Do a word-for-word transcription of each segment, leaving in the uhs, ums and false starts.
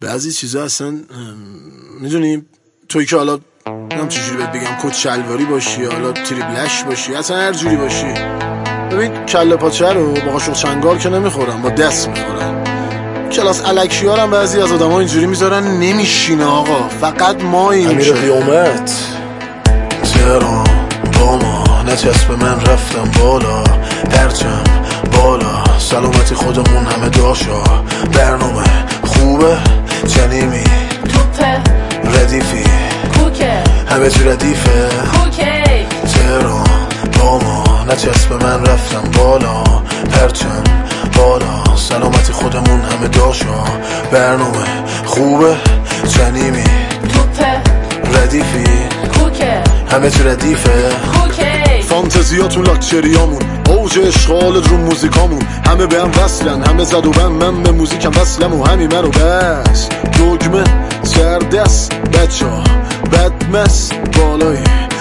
بعضی چیزا اصلا میدونی توی که حالا نم چجوری بهت بگم کت شلواری باشی حالا تریبلش باشی اصلا هر جوری باشی، ببین کله پاچه رو با قاشق چنگال که نمیخورن، با دست میخورن. کلاس الکی ها هم بعضی از آدم ها اینجوری میذارن نمیشینه آقا، فقط ما این امیر قیامت تهران با ما نچسب من رفتم بالا، پرچم بالا سلامتی خودمون همه داشا، برنامه خوبه جنیمی توپه ردیفی کوکه همه چی ردیفه کوکی تهران با ما نچسب من رفتم بالا، پرچم بالا سلامتی خودمون همه داشا، برنامه خوبه جنیمی توپه ردیفی کوکه همه چی ردیفه کوکی فانتزیاتون لاکچریامون اوج اشغال رو موزیکامون، همه به هم وصلن همه زد و بم، من به موزیکم وصلم و همین منو بس دگمه سردست بچه ها بدمست بالایی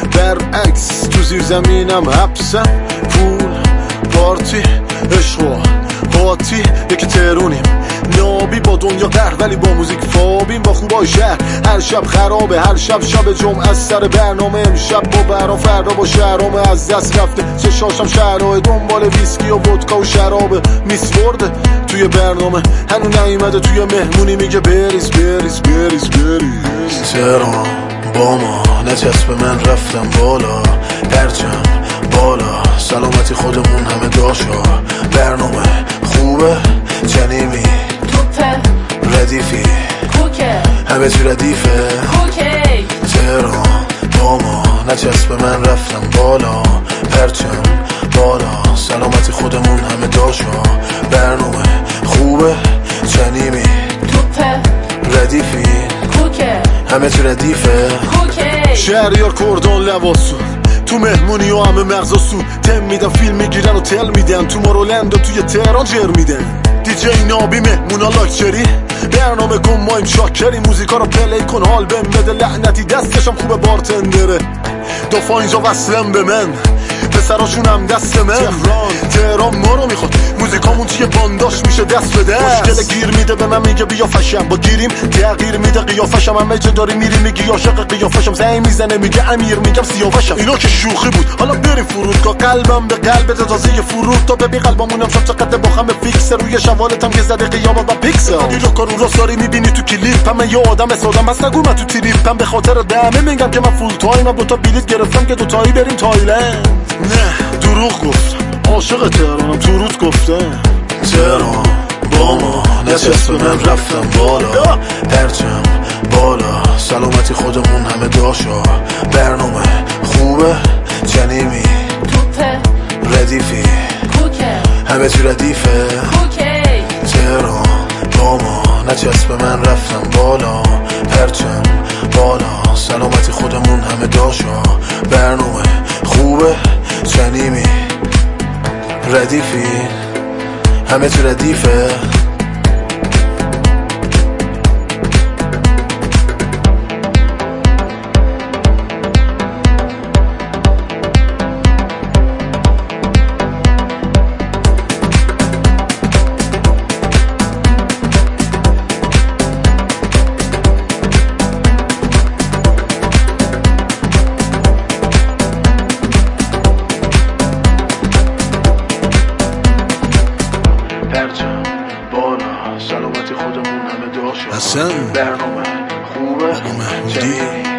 برعکس تو زیر زمینم حبسم پول پارتی عشق قاطی یکی ترونیم نابی با دنیا قهر ولی با موزیک فابیم، با خوبای شهر هر شب خرابه، هر شب شب جمعه از سر برنامه، امشب با برا فردا با شهرامه از دست رفته چشاشم شهرهای دنبال ویسکی و ودکا و شرابه، میسورده توی برنامه هنو نیومده توی مهمونی میگه بریز بریز بریز بریز تهران با ما نچسب من رفتم بالا، پرچم بالا سلامتی خودمون همه داشا، برنامه خوبه جنیمی توپه ردیفی کوکه همه چی ردیفه کوکی تهران با ما نچسب من رفتم بالا، پرچم بالا سلامتی خودمون همه داشا، برنامه خوبه جنیمی توپه ردیفی کوکه همه چی ردیفه کوکی شهریار کردان لباسون تو مهمونی و همه مغزاسون تم میدن فیلم میگیرن و تل میدن، تو مارولند و توی تهران جر میدن، دیجی نابی مهمونا لاکچری برنامه کن ما این شاکری، موزیکا رو پلی کن حال بهم بده لعنتی دستشم خوبه بارتندره، دفعه اینجا وصلم به من پسراشون هم دست من، تهران تهران ما رو میخواد موزیکامون توی بانداش میشه دست به دست، مشکل گیر میده به من میگه بیا فشم با گیریم تغییر میده قیافشم، همه جا داری میری میگی عاشق قیافشم، زنگ میزنه میگه امیر میگم سیاوشم، اینا که شوخی بود حالا بریم فرودگاه قلبم به قلبت تازه فرود تا ببین قلبمونم شب چقدر با هم فیکس، روی شوالتم که زده قیامت با پیکسل داری رو کارو راست داری میبینی تو کلیپ، من یه آدم اسادم بس نگو من تو تریپم، به خاطر دمه میگم که من فول تایمم، دو تا بلیط گرفتم که دو تایی بریم تایلند، نه دروغ گفتم عاشق تهرانم تو روز گفتم تهران با ما نچسب من رفتم بالا، پرچم بالا سلامتی خودمون همه داشا، برنامه خوبه جنیمی توپه ردیفی کوکه همه چی ردیفه کوکی تهران با ما نچسب من رفتم بالا، پرچم بالا سلامتی خودمون همه داشا، برنامه خوبه جنیمی ردیفی همه چی ردیفه پرچم بالا سلامتی خودمون همه داشا، حسن برنامه خوبه محمودی جنیمی